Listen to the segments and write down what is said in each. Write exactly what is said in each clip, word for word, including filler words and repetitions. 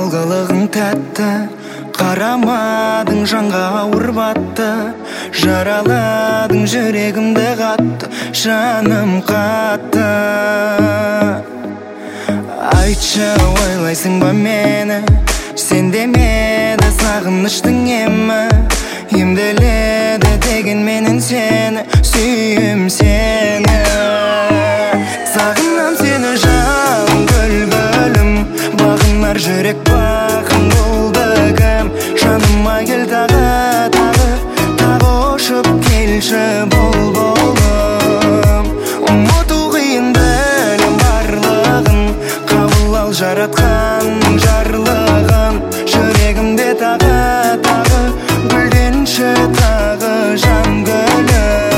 балғылығың тәтті, қарамадың жанға ауыр батты, жараладың жүрегімді қатты, жаным қатты. Айтшы, ойлайсың ба мені, сен демеді сағыныштың емі, емделеді деген менен сені, сүйем сені. Сағынам сені жалын гүл-гүлім, бағынар жүрек бағын болды кім. Жаныма кел тағы, тағы, тағы ұшып келші бұлбұлым. Ұмыту қиын білем барлығын, қабыл ал жаратқанның жарлығын. Жүрегімде тағы, тағы, гүлденші тағы жан гүлім.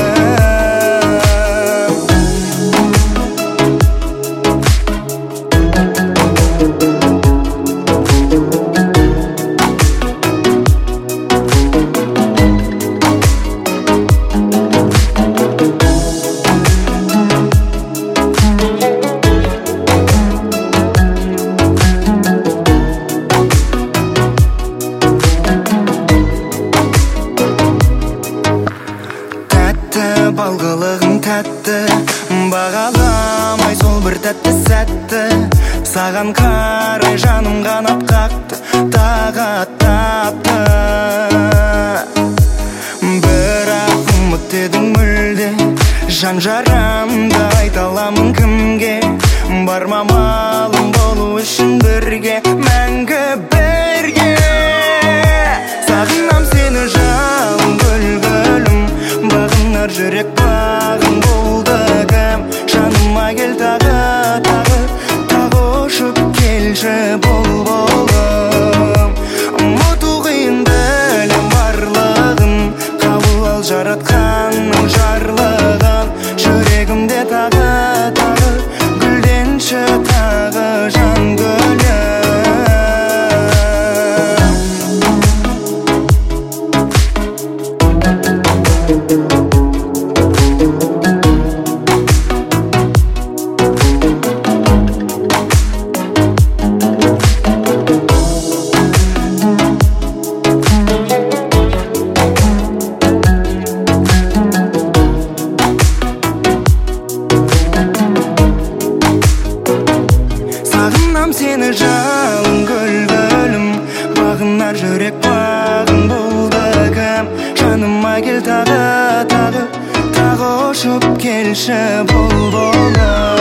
Балғылығың тәтті, бағаламай сол бір тәтті сәтті. Саған қарай жаным қанат қақты, тағат тапты. Бірақ ұмыт едің мүлде, жан жарамды айта аламын кімге. Барма малым болу үшін бірге, мәңгі бірге. Сағынам сені жалын гүл-гүлім, бағынар жүрек бағын болды кім. Жаныма кел тағы, тағы, тағы ұшып келші бұлбұлым. Ұмыту қиын білем барлығын, қабыл ал жаратқанның жарлығын. Жүрегімде тағы, тағы, гүлденші тағы жан гүлім. Сағынам сені жалын гүл-гүлім, бағынар жүрек бағын болды кім. Жаныма кел тағы, тағы, тағы ұшып келші бұлбұлым.